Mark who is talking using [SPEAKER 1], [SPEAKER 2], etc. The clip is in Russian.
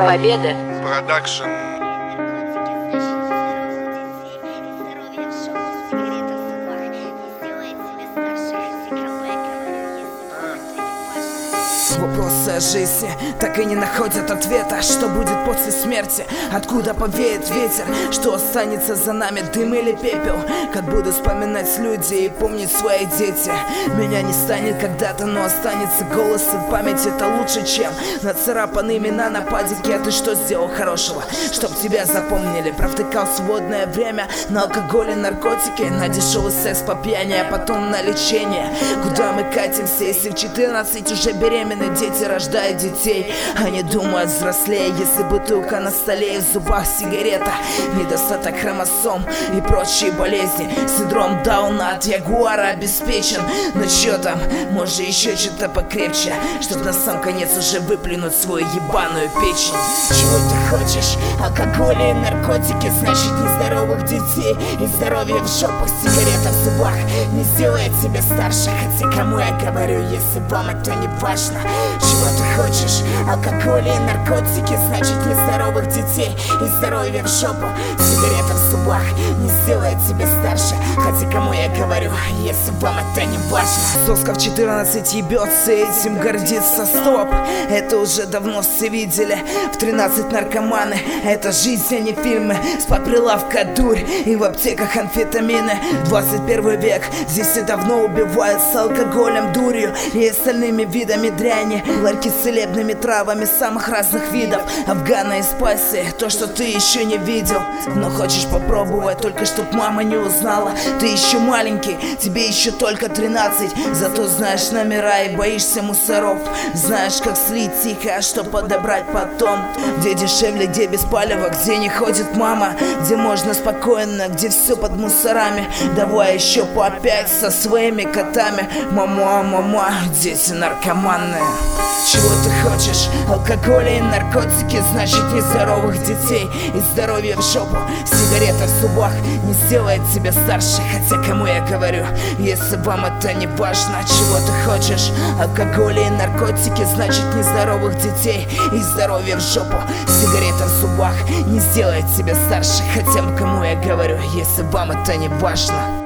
[SPEAKER 1] Победа.
[SPEAKER 2] Продакшн.
[SPEAKER 3] Вопросы о жизни так и не находят ответа. Что будет после смерти? Откуда повеет ветер? Что останется за нами, дым или пепел? Как буду вспоминать люди и помнить свои дети? Меня не станет когда-то, но останется голос и память. Это лучше, чем нацарапанные имена на падике. А ты что сделал хорошего, чтоб тебя запомнили? Провтыкал свободное время на алкоголе, наркотики, на дешевый секс по пьяни, а потом на лечение. Куда мы катимся, если в 14 уже беременны? Дети рождают детей, они думают взрослее. Если бутылка на столе и в зубах сигарета, недостаток хромосом и прочие болезни. Синдром Дауна от Ягуара обеспечен. Но чё там, может еще что-то покрепче, чтоб на сам конец уже выплюнуть свою ебаную печень. Чего ты хочешь? Алкоголь и наркотики, значит нездоровых детей и здоровье в жопу. Сигарета в зубах не сделает тебя старше. Хотя кому я говорю, если вам это не важно? Чего ты хочешь? Алкоголь и наркотики, значит нездоровых детей и здоровье в жопу. Сигарета в зубах не сделает тебя старше. Хотя кому я говорю, если вам это не важно? Соска в 14 ебется, этим гордится, стоп. Это уже давно все видели. В 13 наркоманы, это жизнь, а не фильмы. С-под прилавка дурь и в аптеках амфетамины. 21 век, здесь все давно убивают с алкоголем, дурью и остальными видами дряни. Ларьки с целебными травами самых разных видов. Афгана и спайсы, то, что ты еще не видел. Но хочешь попробовать, только чтоб мама не узнала. Ты еще маленький, тебе еще только 13. Зато знаешь номера и боишься мусоров. Знаешь, как слить тихо, а что подобрать потом. Где дешевле, где без палева, где не ходит мама, где можно спокойно, где все под мусорами. Давай еще по 5 со своими котами. Мама, дети наркоманные. Чего ты хочешь? Алкоголь и наркотики, значит нездоровых детей и здоровье в жопу. Сигарета в зубах не сделает тебя старше. Хотя кому я говорю, если вам это не важно? Чего ты хочешь? Алкоголь и наркотики, значит нездоровых детей и здоровье в жопу. Сигарета в зубах не сделает тебя старше. Хотя кому я говорю, если вам это не важно?